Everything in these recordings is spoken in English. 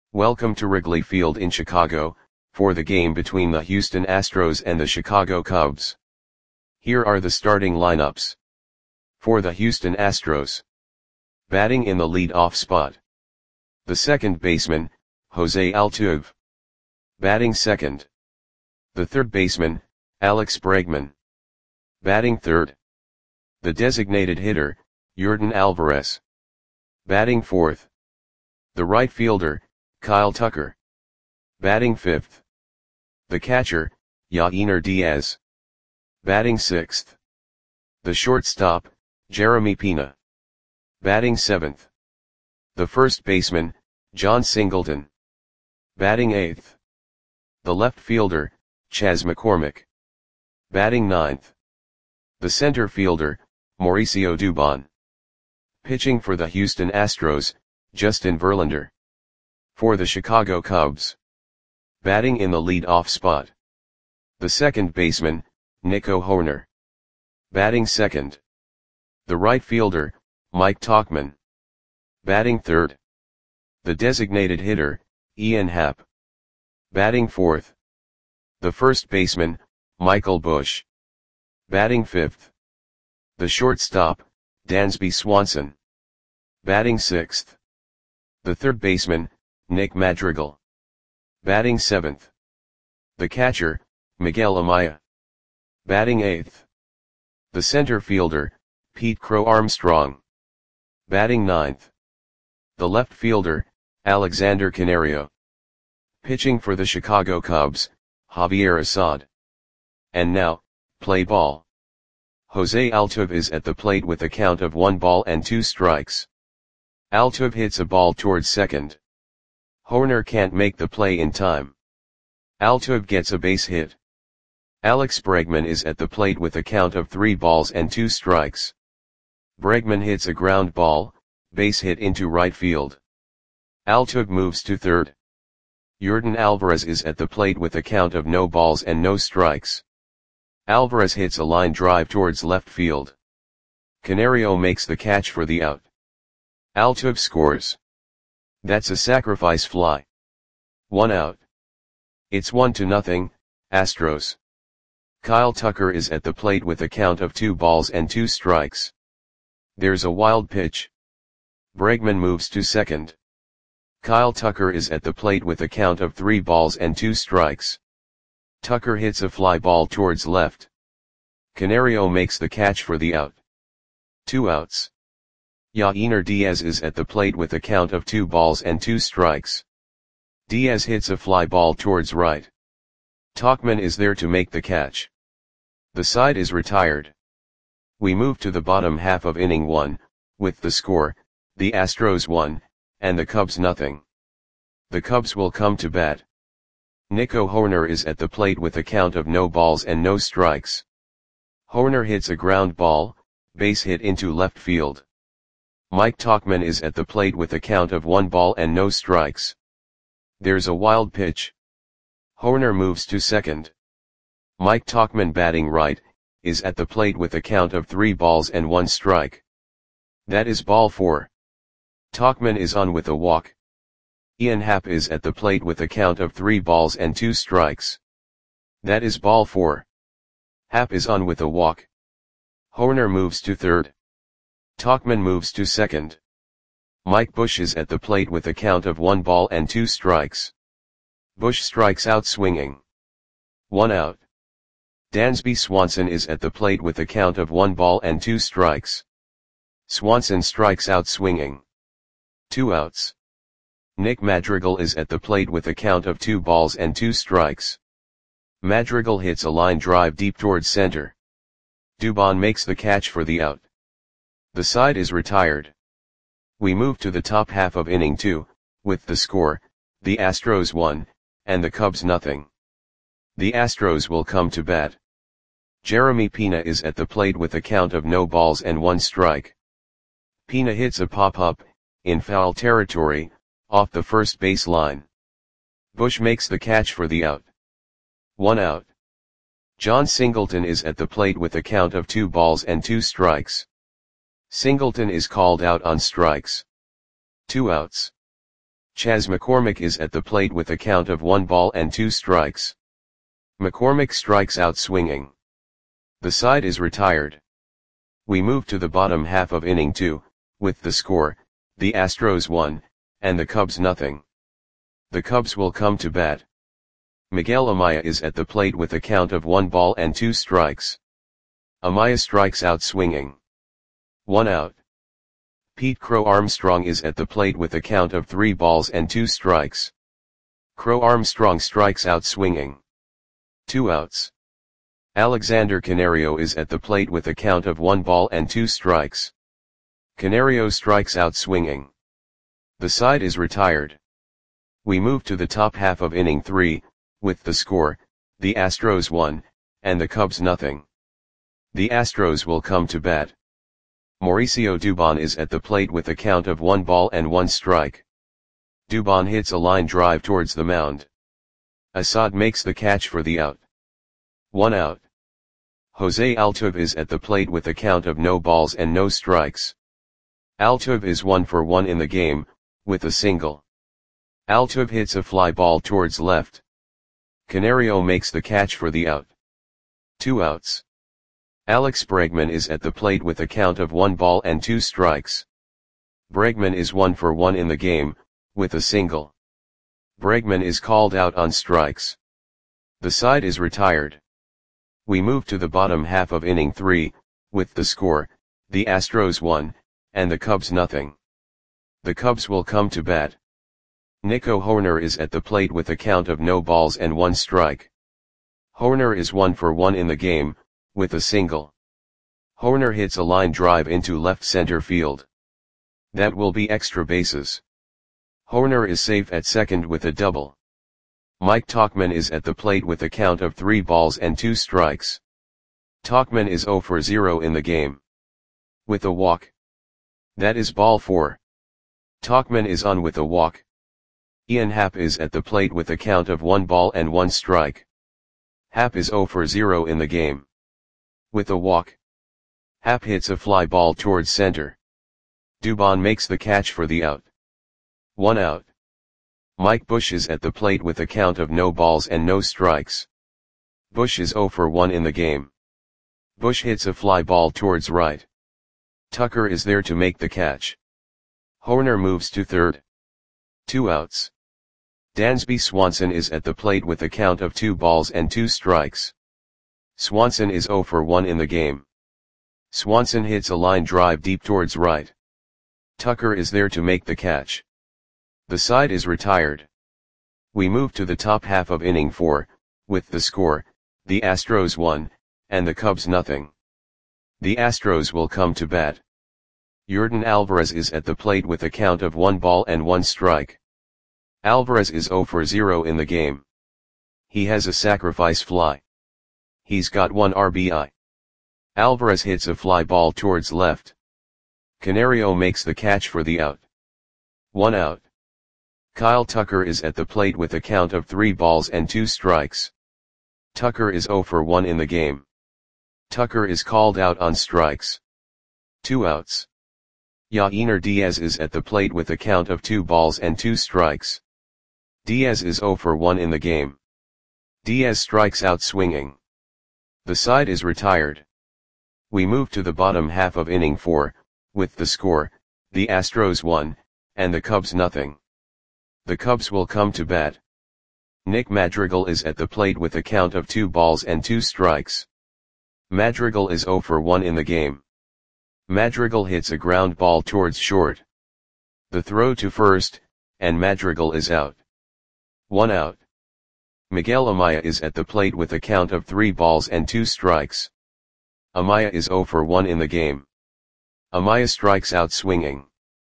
Welcome to Wrigley Field in Chicago, for the game between the Houston Astros and the Chicago Cubs. Here are the starting lineups. For the Houston Astros. Batting in the lead-off spot. The second baseman, Jose Altuve. Batting second. The third baseman, Alex Bregman. Batting third. The designated hitter, Yordan Alvarez. Batting fourth. The right fielder, Kyle Tucker. Batting fifth. The catcher, Yainer Diaz. Batting sixth. The shortstop, Jeremy Pena. Batting seventh. The first baseman, Jon Singleton. Batting eighth. The left fielder, Chas McCormick. Batting ninth. The center fielder, Mauricio Dubon. Pitching for the Houston Astros, Justin Verlander. For the Chicago Cubs. Batting in the lead-off spot. The second baseman, Nico Hoerner. Batting second. The right fielder, Mike Tauchman. Batting third. The designated hitter, Ian Happ. Batting fourth. The first baseman, Michael Busch. Batting fifth. The shortstop, Dansby Swanson. Batting sixth. The third baseman, Nick Madrigal. Batting seventh. The catcher, Miguel Amaya. Batting eighth. The center fielder, Pete Crow Armstrong. Batting ninth. The left fielder, Alexander Canario. Pitching for the Chicago Cubs, Javier Assad. And now, play ball. Jose Altuve is at the plate with a count of 1-2 strikes. Altuve hits a ball towards second. Hoerner can't make the play in time. Altuve gets a base hit. Alex Bregman is at the plate with a count of 3-2 strikes. Bregman hits a ground ball, base hit into right field. Altuve moves to third. Yordan Alvarez is at the plate with a count of no balls and no strikes. Alvarez hits a line drive towards left field. Canario makes the catch for the out. Altuve scores. That's a sacrifice fly. 1 out. It's 1-0, Astros. Kyle Tucker is at the plate with a count of 2-2 strikes. There's a wild pitch. Bregman moves to second. Kyle Tucker is at the plate with a count of 3-2 strikes. Tucker hits a fly ball towards left. Canario makes the catch for the out. 2 outs. Yainer Diaz is at the plate with a count of 2-2 strikes. Diaz hits a fly ball towards right. Tauchman is there to make the catch. The side is retired. We move to the bottom half of inning 1, with the score, the Astros 1, and the Cubs 0. The Cubs will come to bat. Nico Hoerner is at the plate with a count of no balls and no strikes. Hoerner hits a ground ball, base hit into left field. Mike Tauchman is at the plate with a count of 1 ball and no strikes. There's a wild pitch. Hoerner moves to second. Mike Tauchman, batting right, is at the plate with a count of 3 balls and 1 strike. That is ball 4. Tauchman is on with a walk. Ian Happ is at the plate with a count of 3 balls and 2 strikes. That is ball 4. Happ is on with a walk. Hoerner moves to third. Tauchman moves to second. Mike Busch is at the plate with a count of 1-2 strikes. Busch strikes out swinging. 1 out. Dansby Swanson is at the plate with a count of 1-2 strikes. Swanson strikes out swinging. 2 outs. Nick Madrigal is at the plate with a count of 2-2 strikes. Madrigal hits a line drive deep towards center. Dubon makes the catch for the out. The side is retired. We move to the top half of inning 2, with the score, the Astros 1, and the Cubs 0. The Astros will come to bat. Jeremy Pena is at the plate with a count of no balls and 1 strike. Pena hits a pop-up, in foul territory, off the first base line. Busch makes the catch for the out. 1 out. Jon Singleton is at the plate with a count of 2-2 strikes. Singleton is called out on strikes. 2 outs. Chas McCormick is at the plate with a count of 1 ball and 2 strikes. McCormick strikes out swinging. The side is retired. We move to the bottom half of inning 2, with the score, the Astros 1, and the Cubs nothing. The Cubs will come to bat. Miguel Amaya is at the plate with a count of 1 ball and 2 strikes. Amaya strikes out swinging. 1 out. Pete Crow Armstrong is at the plate with a count of 3 balls and 2 strikes. Crow Armstrong strikes out swinging. 2 outs. Alexander Canario is at the plate with a count of 1 ball and 2 strikes. Canario strikes out swinging. The side is retired. We move to the top half of inning 3, with the score, the Astros 1, and the Cubs nothing. The Astros will come to bat. Mauricio Dubon is at the plate with a count of 1 ball and 1 strike. Dubon hits a line drive towards the mound. Assad makes the catch for the out. 1 out. Jose Altuve is at the plate with a count of no balls and no strikes. Altuve is 1 for 1 in the game, with a single. Altuve hits a fly ball towards left. Canario makes the catch for the out. 2 outs. Alex Bregman is at the plate with a count of 1 ball and 2 strikes. Bregman is 1 for 1 in the game, with a single. Bregman is called out on strikes. The side is retired. We move to the bottom half of inning 3, with the score, the Astros 1, and the Cubs nothing. The Cubs will come to bat. Nico Hoerner is at the plate with a count of no balls and 1 strike. Hoerner is 1 for 1 in the game, with a single. Hoerner hits a line drive into left center field. That will be extra bases. Hoerner is safe at second with a double. Mike Tauchman is at the plate with a count of 3 balls and 2 strikes. Tauchman is 0 for 0 in the game. With a walk. That is ball 4. Tauchman is on with a walk. Ian Happ is at the plate with a count of 1 ball and 1 strike. Happ is 0 for 0 in the game. With a walk. Happ hits a fly ball towards center. Dubon makes the catch for the out. 1 out. Mike Bush is at the plate with a count of no balls and no strikes. Bush is 0 for 1 in the game. Bush hits a fly ball towards right. Tucker is there to make the catch. Hoerner moves to third. 2 outs. Dansby Swanson is at the plate with a count of 2 balls and 2 strikes. Swanson is 0 for 1 in the game. Swanson hits a line drive deep towards right. Tucker is there to make the catch. The side is retired. We move to the top half of inning 4, with the score, the Astros 1, and the Cubs nothing. The Astros will come to bat. Yordan Alvarez is at the plate with a count of 1 ball and 1 strike. Alvarez is 0 for 0 in the game. He has a sacrifice fly. He's got 1 RBI. Alvarez hits a fly ball towards left. Canario makes the catch for the out. 1 out. Kyle Tucker is at the plate with a count of 3 balls and 2 strikes. Tucker is 0 for 1 in the game. Tucker is called out on strikes. 2 outs. Yainer Diaz is at the plate with a count of 2 balls and 2 strikes. Diaz is 0 for 1 in the game. Diaz strikes out swinging. The side is retired. We move to the bottom half of inning 4, with the score, the Astros 1, and the Cubs nothing. The Cubs will come to bat. Nick Madrigal is at the plate with a count of 2 balls and 2 strikes. Madrigal is 0 for 1 in the game. Madrigal hits a ground ball towards short. The throw to first, and Madrigal is out. 1 out. Miguel Amaya is at the plate with a count of 3 balls and 2 strikes. Amaya is 0 for 1 in the game. Amaya strikes out swinging.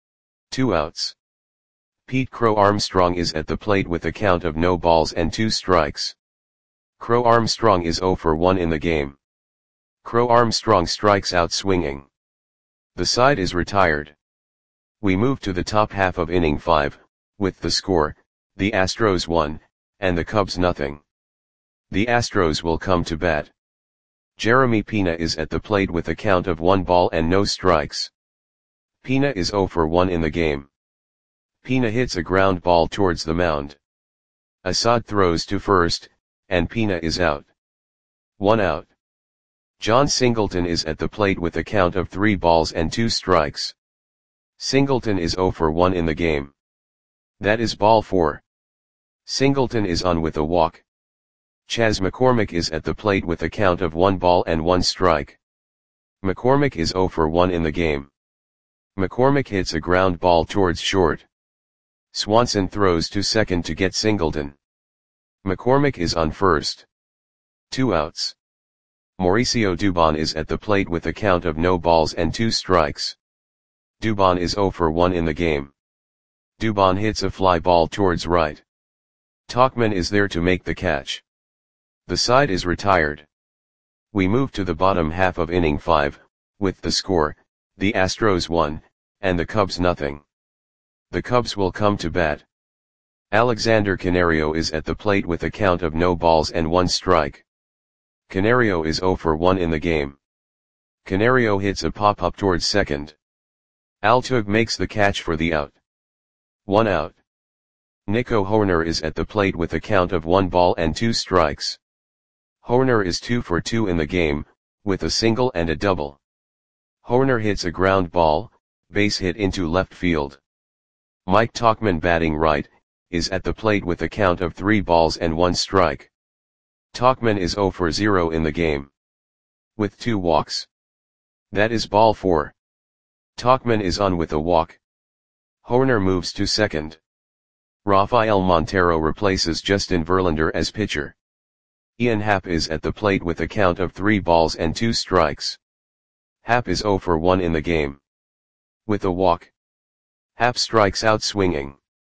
2 outs. Pete Crow Armstrong is at the plate with a count of no balls and 2 strikes. Crow Armstrong is 0 for 1 in the game. Crow Armstrong strikes out swinging. The side is retired. We move to the top half of inning 5, with the score, the Astros 1, and the Cubs nothing. The Astros will come to bat. Jeremy Pena is at the plate with a count of 1 ball and no strikes. Pena is 0 for 1 in the game. Pina hits a ground ball towards the mound. Assad throws to first, and Pina is out. 1 out. John Singleton is at the plate with a count of 3 balls and 2 strikes. Singleton is 0 for 1 in the game. That is ball 4. Singleton is on with a walk. Chas McCormick is at the plate with a count of 1 ball and 1 strike. McCormick is 0 for 1 in the game. McCormick hits a ground ball towards short. Swanson throws to second to get Singleton. McCormick is on first. 2 outs. Mauricio Dubon is at the plate with a count of no balls and 2 strikes. Dubon is 0 for 1 in the game. Dubon hits a fly ball towards right. Tauchman is there to make the catch. The side is retired. We move to the bottom half of inning 5, with the score, the Astros 1, and the Cubs nothing. The Cubs will come to bat. Alexander Canario is at the plate with a count of no balls and 1 strike. Canario is 0 for 1 in the game. Canario hits a pop-up towards second. Altuve makes the catch for the out. 1 out. Nico Hoerner is at the plate with a count of 1 ball and 2 strikes. Hoerner is 2 for 2 in the game, with a single and a double. Hoerner hits a ground ball, base hit into left field. Mike Tauchman, batting right, is at the plate with a count of 3 balls and 1 strike. Tauchman is 0 for 0 in the game, with 2 walks. That is ball 4. Tauchman is on with a walk. Hoerner moves to second. Rafael Montero replaces Justin Verlander as pitcher. Ian Happ is at the plate with a count of 3 balls and 2 strikes. Happ is 0 for 1 in the game, with a walk. Happ strikes out swinging.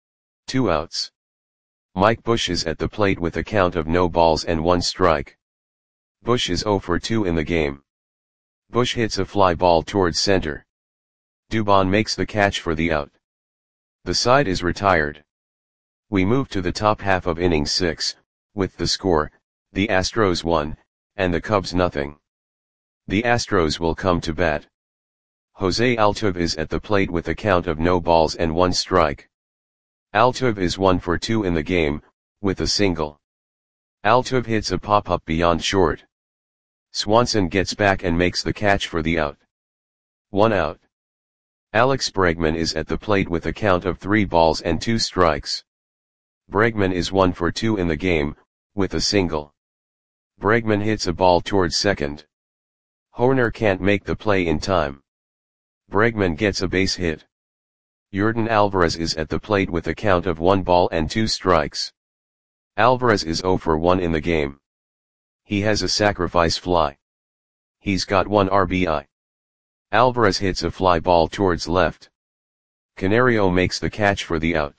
2 outs. Mike Bush is at the plate with a count of no balls and 1 strike. Bush is 0 for 2 in the game. Bush hits a fly ball towards center. Dubon makes the catch for the out. The side is retired. We move to the top half of inning 6, with the score, the Astros 1, and the Cubs nothing. The Astros will come to bat. Jose Altuve is at the plate with a count of no balls and 1 strike. Altuve is 1 for 2 in the game, with a single. Altuve hits a pop-up beyond short. Swanson gets back and makes the catch for the out. 1 out. Alex Bregman is at the plate with a count of 3 balls and 2 strikes. Bregman is 1 for 2 in the game, with a single. Bregman hits a ball towards second. Hoerner can't make the play in time. Bregman gets a base hit. Yordan Alvarez is at the plate with a count of 1 ball and 2 strikes. Alvarez is 0 for 1 in the game. He has a sacrifice fly. He's got 1 RBI. Alvarez hits a fly ball towards left. Canario makes the catch for the out.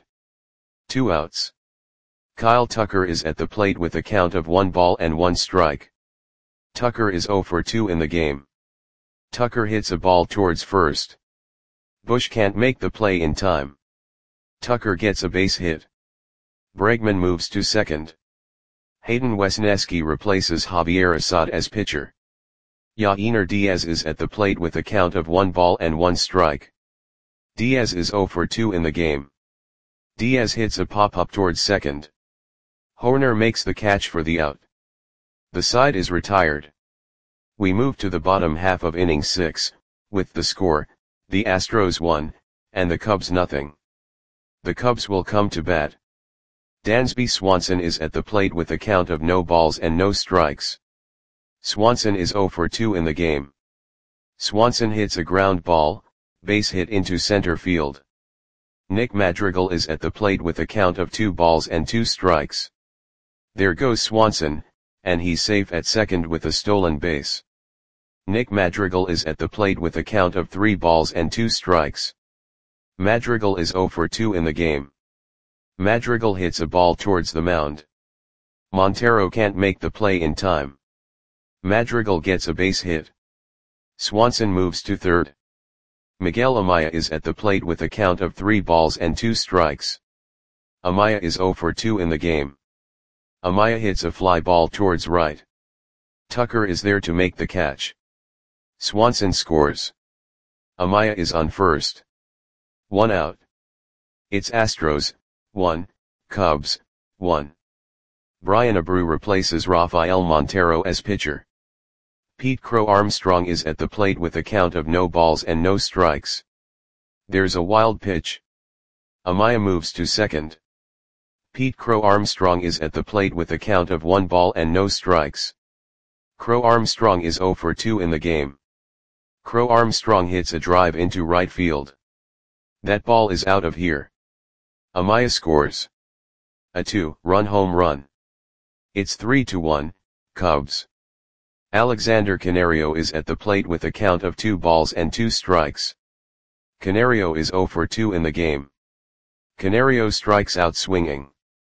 2 outs. Kyle Tucker is at the plate with a count of 1 ball and 1 strike. Tucker is 0 for 2 in the game. Tucker hits a ball towards first. Bush can't make the play in time. Tucker gets a base hit. Bregman moves to second. Hayden Wesneski replaces Javier Assad as pitcher. Yainer Diaz is at the plate with a count of 1 ball and 1 strike. Diaz is 0 for 2 in the game. Diaz hits a pop-up towards second. Hoerner makes the catch for the out. The side is retired. We move to the bottom half of inning 6, with the score, the Astros 1, and the Cubs nothing. The Cubs will come to bat. Dansby Swanson is at the plate with a count of no balls and no strikes. Swanson is 0 for 2 in the game. Swanson hits a ground ball, base hit into center field. Nick Madrigal is at the plate with a count of 2 balls and 2 strikes. There goes Swanson, and he's safe at second with a stolen base. Nick Madrigal is at the plate with a count of 3 balls and 2 strikes. Madrigal is 0 for 2 in the game. Madrigal hits a ball towards the mound. Montero can't make the play in time. Madrigal gets a base hit. Swanson moves to third. Miguel Amaya is at the plate with a count of 3 balls and 2 strikes. Amaya is 0 for 2 in the game. Amaya hits a fly ball towards right. Tucker is there to make the catch. Swanson scores. Amaya is on first. 1 out. It's Astros, 1, Cubs, 1. Brian Abreu replaces Rafael Montero as pitcher. Pete Crow Armstrong is at the plate with a count of no balls and no strikes. There's a wild pitch. Amaya moves to second. Pete Crow Armstrong is at the plate with a count of 1 ball and no strikes. Crow Armstrong is 0 for 2 in the game. Crow Armstrong hits a drive into right field. That ball is out of here. Amaya scores a 2-run home run. It's 3-1, Cubs. Alexander Canario is at the plate with a count of 2 balls and 2 strikes. Canario is 0 for 2 in the game. Canario strikes out swinging.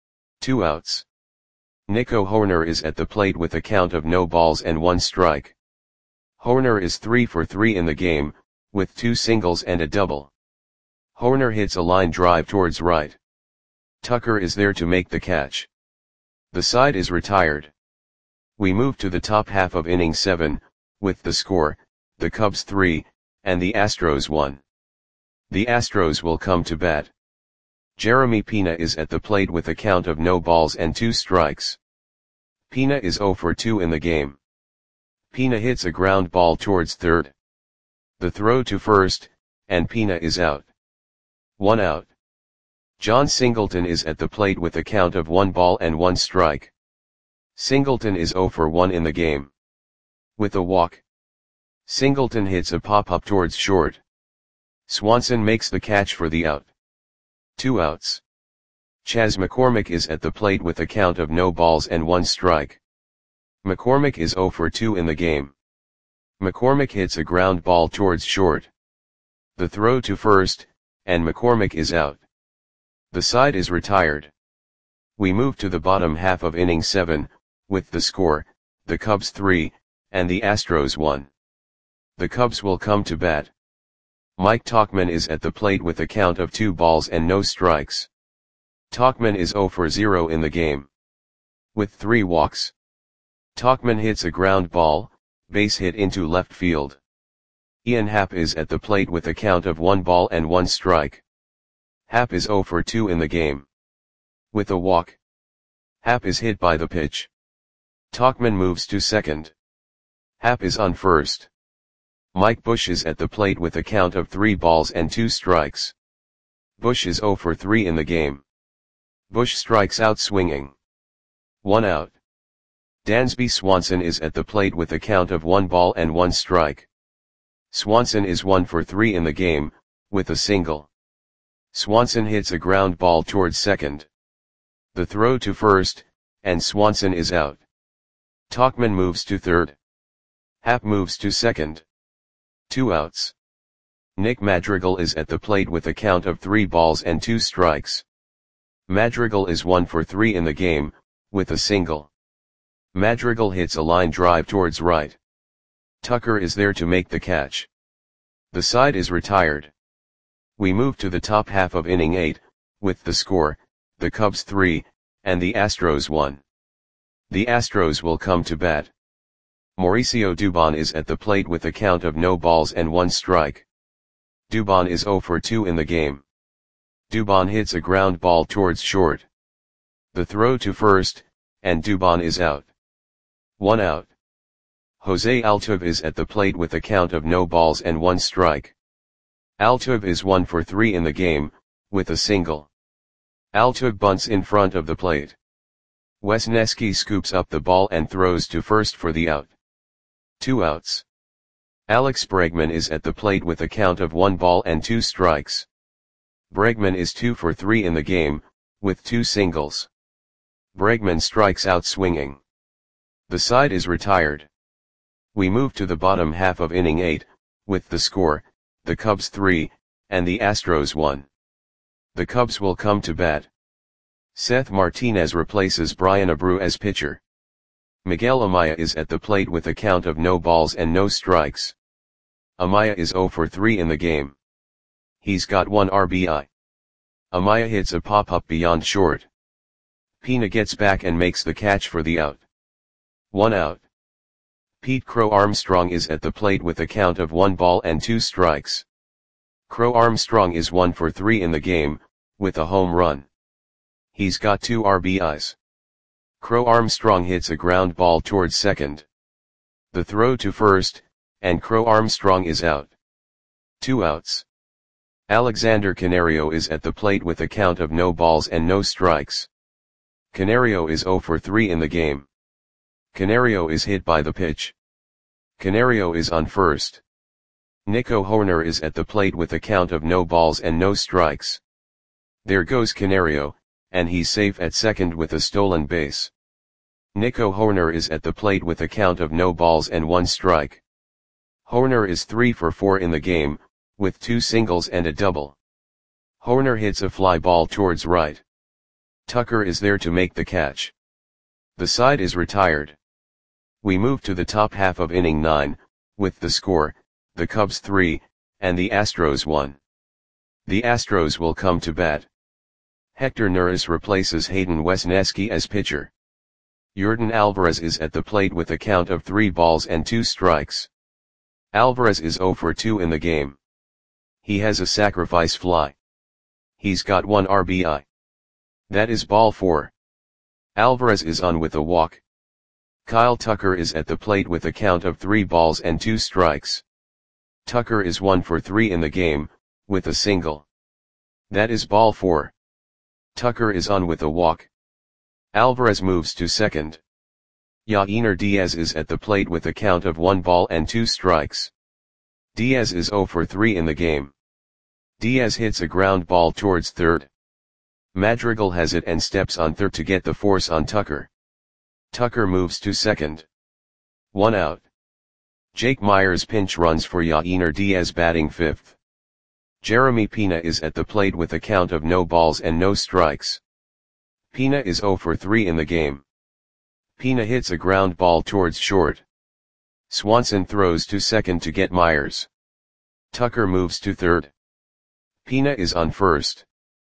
2 outs. Nico Hoerner is at the plate with a count of no balls and 1 strike. Hoerner is 3 for 3 in the game, with 2 singles and a double. Hoerner hits a line drive towards right. Tucker is there to make the catch. The side is retired. We move to the top half of inning 7, with the score, the Cubs 3, and the Astros 1. The Astros will come to bat. Jeremy Pena is at the plate with a count of no balls and 2 strikes. Pena is 0 for 2 in the game. Pena hits a ground ball towards third. The throw to first, and Pena is out. 1 out. John Singleton is at the plate with a count of 1 ball and 1 strike. Singleton is 0 for 1 in the game. With a walk. Singleton hits a pop-up towards short. Swanson makes the catch for the out. 2 outs. Chas McCormick is at the plate with a count of no balls and 1 strike. McCormick is 0 for 2 in the game. McCormick hits a ground ball towards short. The throw to first, and McCormick is out. The side is retired. We move to the bottom half of inning 7, with the score, the Cubs 3, and the Astros 1. The Cubs will come to bat. Mike Tauchman is at the plate with a count of 2 balls and no strikes. Tauchman is 0 for 0 in the game. With 3 walks. Tauchman hits a ground ball, base hit into left field. Ian Happ is at the plate with a count of 1 ball and 1 strike. Happ is 0 for 2 in the game. With a walk. Happ is hit by the pitch. Tauchman moves to second. Happ is on first. Mike Bush is at the plate with a count of 3 balls and 2 strikes. Bush is 0 for 3 in the game. Bush strikes out swinging. 1 out. Dansby Swanson is at the plate with a count of 1 ball and 1 strike. Swanson is 1 for 3 in the game, with a single. Swanson hits a ground ball towards second. The throw to first, and Swanson is out. Tauchman moves to third. Happ moves to second. 2 outs. Nick Madrigal is at the plate with a count of 3 balls and 2 strikes. Madrigal is 1 for 3 in the game, with a single. Madrigal hits a line drive towards right. Tucker is there to make the catch. The side is retired. We move to the top half of inning 8, with the score, the Cubs 3, and the Astros 1. The Astros will come to bat. Mauricio Dubon is at the plate with a count of no balls and 1 strike. Dubon is 0 for 2 in the game. Dubon hits a ground ball towards short. The throw to first, and Dubon is out. 1 out. Jose Altuve is at the plate with a count of no balls and 1 strike. Altuve is 1 for 3 in the game, with a single. Altuve bunts in front of the plate. Wesneski scoops up the ball and throws to first for the out. 2 outs. Alex Bregman is at the plate with a count of 1 ball and 2 strikes. Bregman is 2 for 3 in the game, with 2 singles. Bregman strikes out swinging. The side is retired. We move to the bottom half of inning 8, with the score, the Cubs 3, and the Astros 1. The Cubs will come to bat. Seth Martinez replaces Brian Abreu as pitcher. Miguel Amaya is at the plate with a count of no balls and no strikes. Amaya is 0 for 3 in the game. He's got 1 RBI. Amaya hits a pop-up beyond short. Pena gets back and makes the catch for the out. 1 out. Pete Crow Armstrong is at the plate with a count of 1 ball and 2 strikes. Crow Armstrong is 1 for 3 in the game, with a home run. He's got 2 RBIs. Crow Armstrong hits a ground ball towards second. The throw to first, and Crow Armstrong is out. 2 outs. Alexander Canario is at the plate with a count of no balls and no strikes. Canario is 0 for 3 in the game. Canario is hit by the pitch. Canario is on first. Nico Hoerner is at the plate with a count of no balls and no strikes. There goes Canario, and he's safe at second with a stolen base. Nico Hoerner is at the plate with a count of no balls and 1 strike. Hoerner is 3 for 4 in the game, with 2 singles and a double. Hoerner hits a fly ball towards right. Tucker is there to make the catch. The side is retired. We move to the top half of inning 9, with the score, the Cubs 3, and the Astros 1. The Astros will come to bat. Hector Neris replaces Hayden Wesneski as pitcher. Yordan Alvarez is at the plate with a count of 3 balls and 2 strikes. Alvarez is 0 for 2 in the game. He has a sacrifice fly. He's got 1 RBI. That is ball 4. Alvarez is on with a walk. Kyle Tucker is at the plate with a count of 3 balls and 2 strikes. Tucker is 1 for 3 in the game, with a single. That is ball 4. Tucker is on with a walk. Alvarez moves to second. Yainer Diaz is at the plate with a count of 1 ball and 2 strikes. Diaz is 0 for 3 in the game. Diaz hits a ground ball towards third. Madrigal has it and steps on third to get the force on Tucker. Tucker moves to second. 1 out. Jake Myers pinch runs for Yainer Diaz batting fifth. Jeremy Pina is at the plate with a count of no balls and no strikes. Pina is 0 for 3 in the game. Pina hits a ground ball towards short. Swanson throws to second to get Myers. Tucker moves to third. Pina is on first.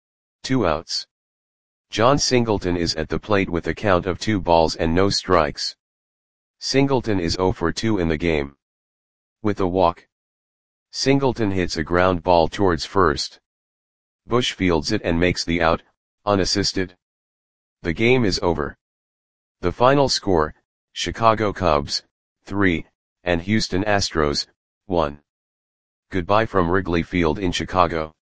2 outs. John Singleton is at the plate with a count of 2 balls and no strikes. Singleton is 0 for 2 in the game. With a walk. Singleton hits a ground ball towards first. Bush fields it and makes the out, unassisted. The game is over. The final score, Chicago Cubs, 3, and Houston Astros, 1. Goodbye from Wrigley Field in Chicago.